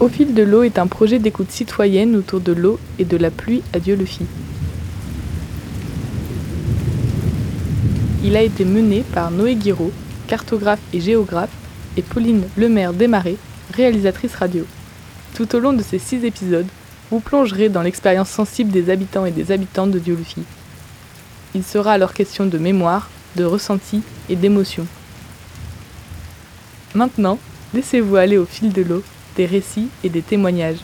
Au fil de l'eau est un projet d'écoute citoyenne autour de l'eau et de la pluie à Dieulefit. Il a été mené par Noé Guiraud, cartographe et géographe, et Pauline Lemaire-Desmarais, réalisatrice radio. Tout au long de ces 6 épisodes, vous plongerez dans l'expérience sensible des habitants et des habitantes de Dieulefit. Il sera alors question de mémoire, de ressenti et d'émotion. Maintenant, laissez-vous aller au fil de l'eau, des récits et des témoignages.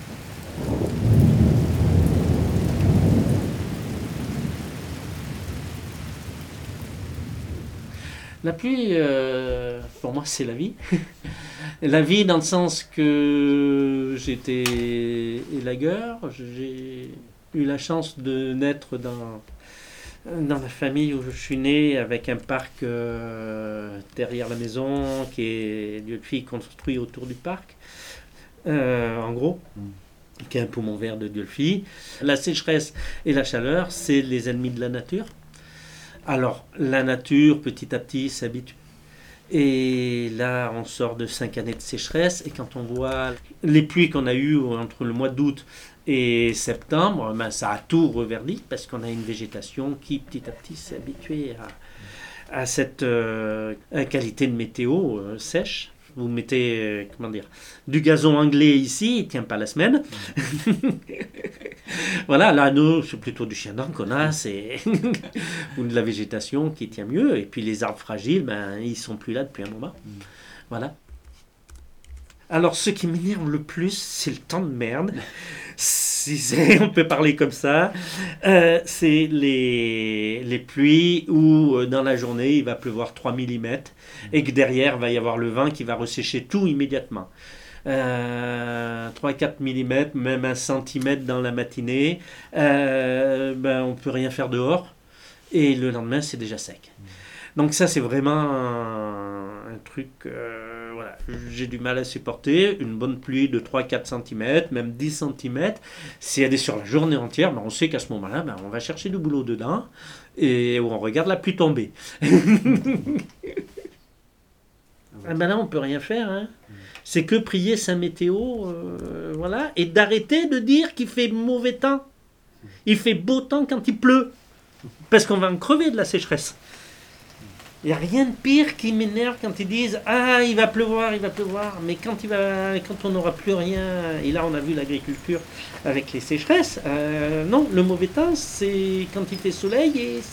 La pluie, pour moi, c'est la vie. La vie dans le sens que j'étais élagueur, j'ai eu la chance de naître dans la famille où je suis né, avec un parc derrière la maison, qui est Dieulefit construit autour du parc, en gros, qui est un poumon vert de Dieulefit. La sécheresse et la chaleur, c'est les ennemis de la nature. Alors, la nature, petit à petit, s'habitue. Et là, on sort de 5 années de sécheresse, et quand on voit les pluies qu'on a eues entre le mois d'août et septembre, ben, ça a tout reverdi, parce qu'on a une végétation qui, petit à petit, s'est habituée à cette qualité de météo sèche. Vous mettez, du gazon anglais ici, il ne tient pas la semaine. Voilà, là, nous, c'est plutôt du chien d'âne qu'on a, ou de la végétation qui tient mieux. Et puis les arbres fragiles, ben, ils ne sont plus là depuis un moment. Voilà. Alors, ce qui m'énerve le plus, c'est le temps de merde. On peut parler comme ça. C'est les pluies où, dans la journée, il va pleuvoir 3 mm et que derrière, il va y avoir le vent qui va ressécher tout immédiatement. 3-4 mm, même 1 cm dans la matinée, on ne peut rien faire dehors. Et le lendemain, c'est déjà sec. Donc ça, c'est vraiment un truc... voilà, j'ai du mal à supporter. Une bonne pluie de 3-4 cm, même 10 cm, si elle est sur la journée entière, on sait qu'à ce moment-là, on va chercher du boulot dedans et on regarde la pluie tomber. Là, on ne peut rien faire. Hein. C'est que prier Saint-Météo, voilà, et d'arrêter de dire qu'il fait mauvais temps. Il fait beau temps quand il pleut, parce qu'on va en crever de la sécheresse. Il n'y a rien de pire qui m'énerve quand ils disent « Ah, il va pleuvoir, mais quand on n'aura plus rien, et là on a vu l'agriculture avec les sécheresses, non, le mauvais temps, c'est quand il fait soleil et sec. »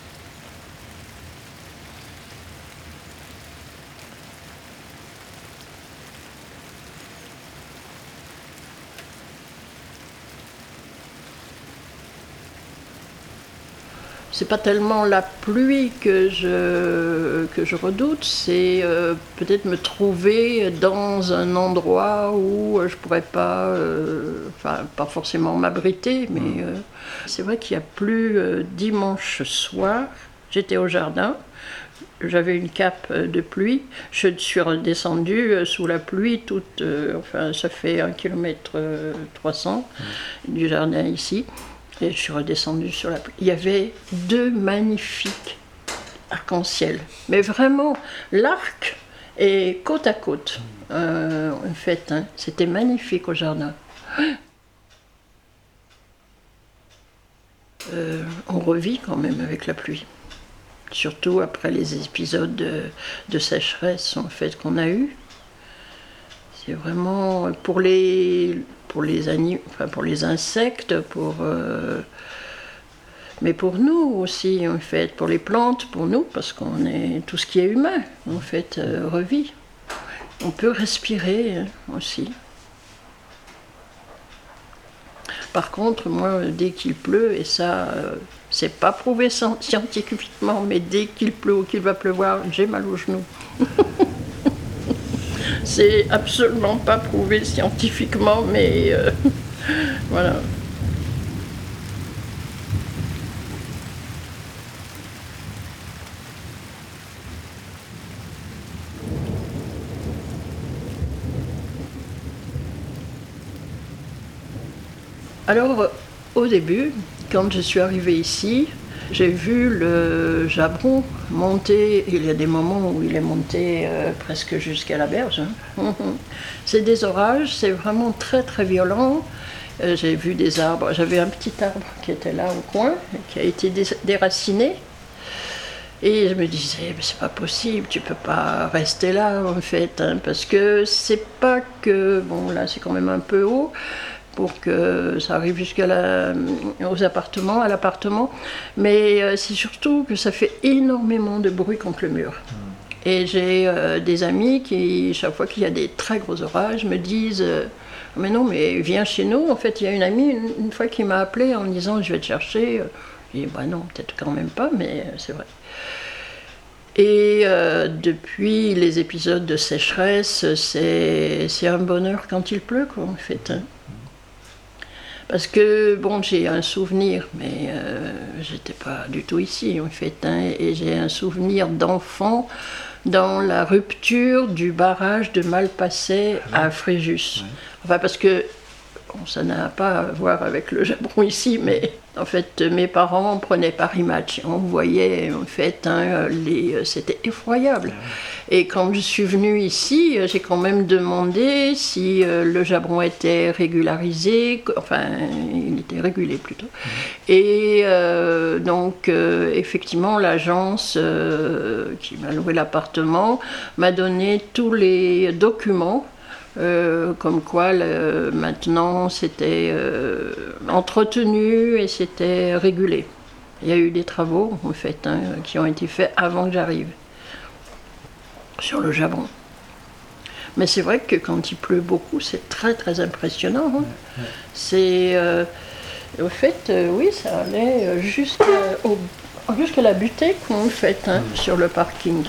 C'est pas tellement la pluie que je redoute, c'est peut-être me trouver dans un endroit où je pourrais pas, pas forcément m'abriter, mais c'est vrai qu'il y a plu dimanche soir. J'étais au jardin, j'avais une cape de pluie, je suis redescendue sous la pluie toute, ça fait 1,3 km du jardin ici. Et je suis redescendue sur la pluie. Il y avait 2 magnifiques arcs-en-ciel. Mais vraiment, l'arc est côte à côte. En fait, hein, c'était magnifique au jardin. On revit quand même avec la pluie. Surtout après les épisodes de sécheresse en fait, qu'on a eus. C'est vraiment pour les insectes, mais pour nous aussi, en fait, pour les plantes, pour nous, parce qu'on est tout ce qui est humain, en fait, revit. On peut respirer aussi. Par contre, moi, dès qu'il pleut, et ça, c'est pas prouvé scientifiquement, mais dès qu'il pleut ou qu'il va pleuvoir, j'ai mal aux genoux. C'est absolument pas prouvé scientifiquement, mais voilà. Alors, au début, quand je suis arrivée ici, j'ai vu le Jabron monter. Il y a des moments où il est monté presque jusqu'à la berge. Hein. C'est des orages, c'est vraiment très très violent. J'ai vu des arbres. J'avais un petit arbre qui était là au coin, qui a été déraciné. Et je me disais, mais c'est pas possible, tu peux pas rester là en fait, hein, parce que c'est pas que, bon là c'est quand même un peu haut pour que ça arrive jusqu'à aux appartements, à l'appartement, mais c'est surtout que ça fait énormément de bruit contre le mur. Et j'ai des amis qui, chaque fois qu'il y a des très gros orages, me disent mais non, mais viens chez nous. En fait, il y a une amie, une fois qui m'a appelé en me disant je vais te chercher. J'ai dit bah non, peut-être quand même pas, mais c'est vrai. Et depuis les épisodes de sécheresse, c'est un bonheur quand il pleut, quoi, en fait. Hein. Parce que, bon, j'ai un souvenir, mais j'étais pas du tout ici, en fait. Hein, et j'ai un souvenir d'enfant dans la rupture du barrage de Malpasset à Fréjus. Enfin, parce que bon, ça n'a pas à voir avec le Jabron ici, mais en fait, mes parents prenaient Paris Match. On voyait, en fait, hein, c'était effroyable. Et quand je suis venue ici, j'ai quand même demandé si le Jabron était régularisé, enfin, il était régulé plutôt. Et donc, effectivement, l'agence qui m'a loué l'appartement m'a donné tous les documents. Comme quoi maintenant c'était entretenu et c'était régulé. Il y a eu des travaux en fait hein, qui ont été faits avant que j'arrive sur le Jabron. Mais c'est vrai que quand il pleut beaucoup, c'est très très impressionnant. Hein. C'est au fait, oui, ça allait jusqu'à la butée en fait hein, sur le parking.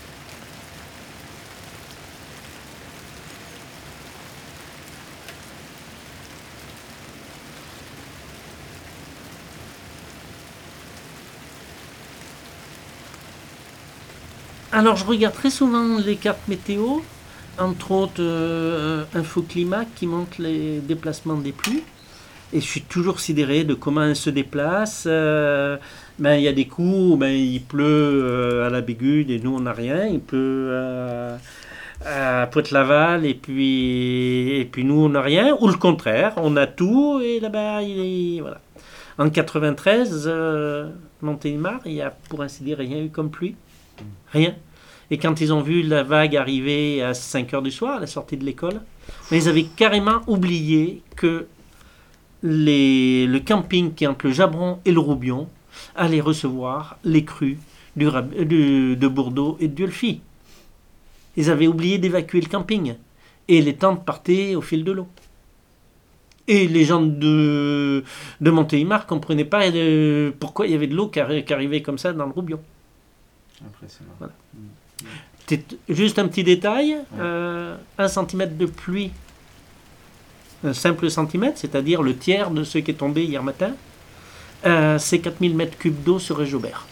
Alors, je regarde très souvent les cartes météo, entre autres Infoclimat qui montre les déplacements des pluies. Et je suis toujours sidéré de comment elles se déplacent. Il y a des coups où il pleut à la Bégude et nous on n'a rien. Il pleut à Pointe-Laval et puis nous on n'a rien. Ou le contraire, on a tout et là-bas voilà. En 93, Montélimar, il n'y a pour ainsi dire rien eu comme pluie. Rien. Et quand ils ont vu la vague arriver à 5 heures du soir, à la sortie de l'école, ils avaient carrément oublié que le camping qui est entre le Jabron et le Roubion allait recevoir les crues de Bourdeau et de Diolfi. Ils avaient oublié d'évacuer le camping. Et les tentes partaient au fil de l'eau. Et les gens de Montélimar ne comprenaient pas pourquoi il y avait de l'eau qui arrivait comme ça dans le Roubion. Impressionnant. Voilà. Juste un petit détail, 1 centimètre de pluie, un simple centimètre, c'est-à-dire le tiers de ce qui est tombé hier matin, c'est 4000 mètres cubes d'eau sur Réjobert.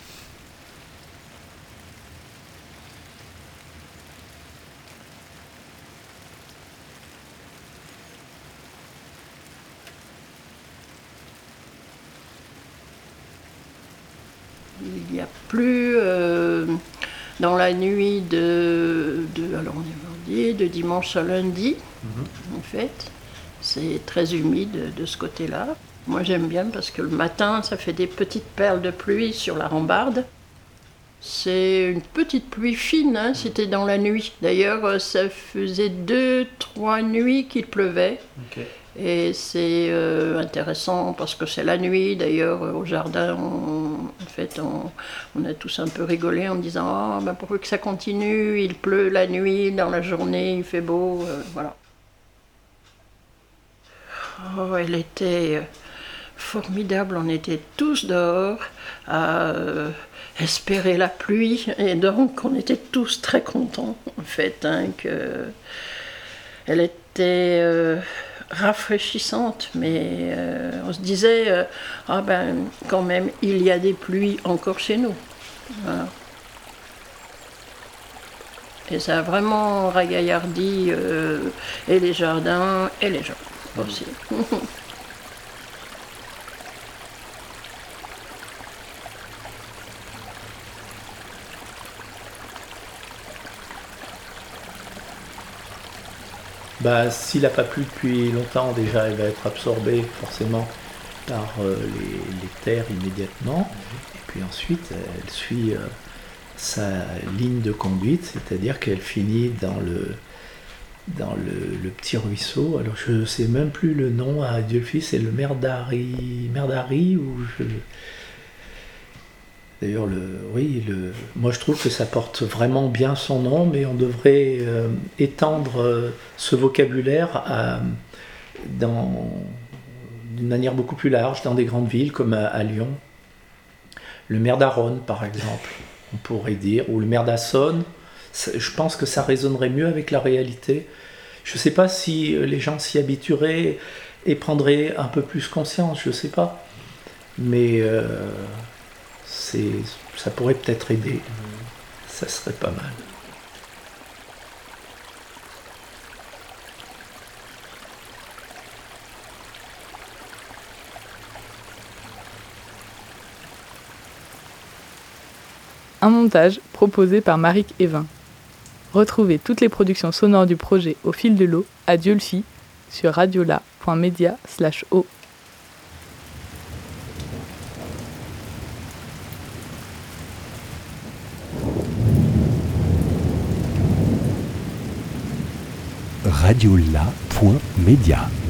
Il n'y a plus dans la nuit de dimanche à lundi, en fait. C'est très humide de ce côté-là. Moi j'aime bien parce que le matin, ça fait des petites perles de pluie sur la rambarde. C'est une petite pluie fine, hein, c'était dans la nuit. D'ailleurs, ça faisait 2-3 nuits qu'il pleuvait. Okay. Et c'est intéressant parce que c'est la nuit. D'ailleurs, au jardin, on a tous un peu rigolé en disant « pourquoi que ça continue, il pleut la nuit, dans la journée, il fait beau. » Voilà. Oh, elle était formidable. On était tous dehors à espérer la pluie. Et donc, on était tous très contents, en fait, hein, elle était... rafraîchissante, mais on se disait quand même il y a des pluies encore chez nous. Voilà. Et ça a vraiment ragaillardi et les jardins et les gens aussi. S'il n'a pas plu depuis longtemps, déjà, il va être absorbé forcément par les terres immédiatement. Et puis ensuite, elle suit sa ligne de conduite, c'est-à-dire qu'elle finit dans le petit ruisseau. Alors je ne sais même plus le nom à Diolfi, c'est le Merdari ou je... D'ailleurs, moi je trouve que ça porte vraiment bien son nom, mais on devrait étendre ce vocabulaire d'une manière beaucoup plus large dans des grandes villes comme à Lyon. Le Merdaronne, par exemple, on pourrait dire, ou le Merdassonne. Je pense que ça résonnerait mieux avec la réalité. Je ne sais pas si les gens s'y habitueraient et prendraient un peu plus conscience, je ne sais pas. Mais ça pourrait peut-être aider. Ça serait pas mal. Un montage proposé par Maric Evin. Retrouvez toutes les productions sonores du projet Au fil de l'eau à Diolfi sur radiola.media/o. radiola.media